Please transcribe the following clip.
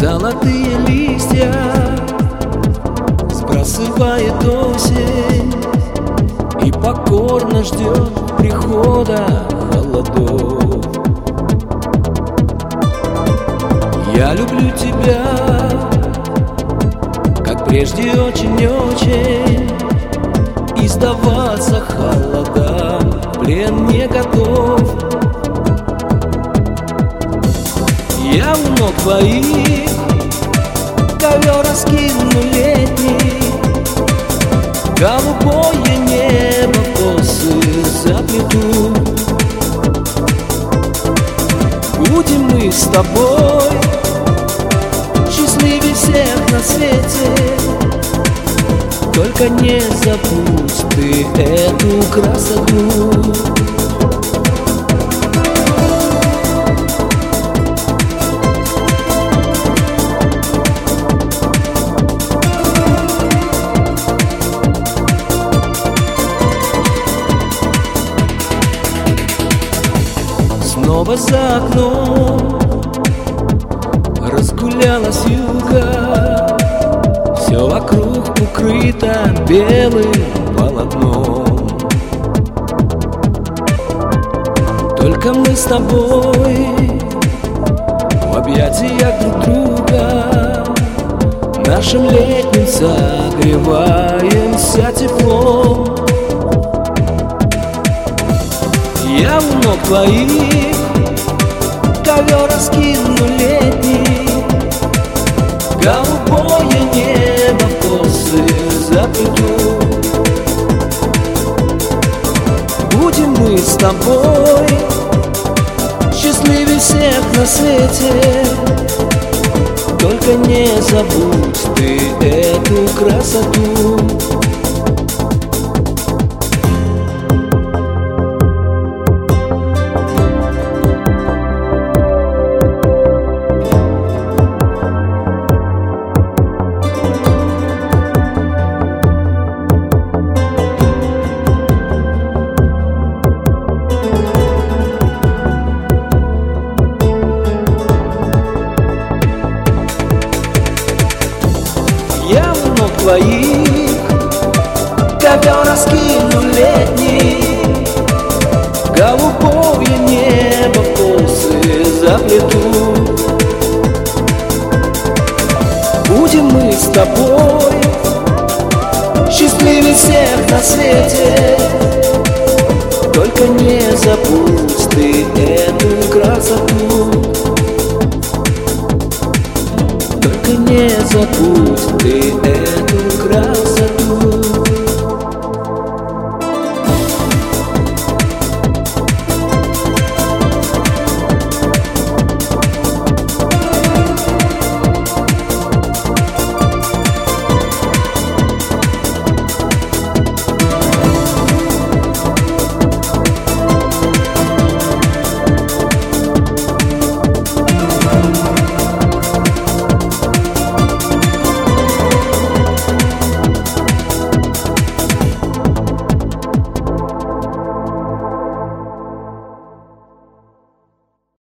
Золотые листья сбрасывает осень и покорно ждет прихода холодов. Я люблю тебя, как прежде очень-очень, и сдаваться холодам в плен не готов. Я у ног твоих ковер раскину летний, голубое небо косы заплету. Будем мы с тобой счастливее всех на свете, только не забудь ты эту красоту. Снова за окном разгулялась юга, все вокруг укрыто белым полотном. Только мы с тобой в объятиях друг друга, нашим летним согреваемся теплом. Я у ног твоих ковер раскину летний, голубое небо в косы заплету. Будем мы с тобой счастливее всех на свете, только не забудь ты эту красоту. Я у ног твоих ковер раскину летний, голубое небо в косы заплету. Будем мы с тобой счастливее всех на свете, только не забудь ты эту красоту. Только не забудь ты это.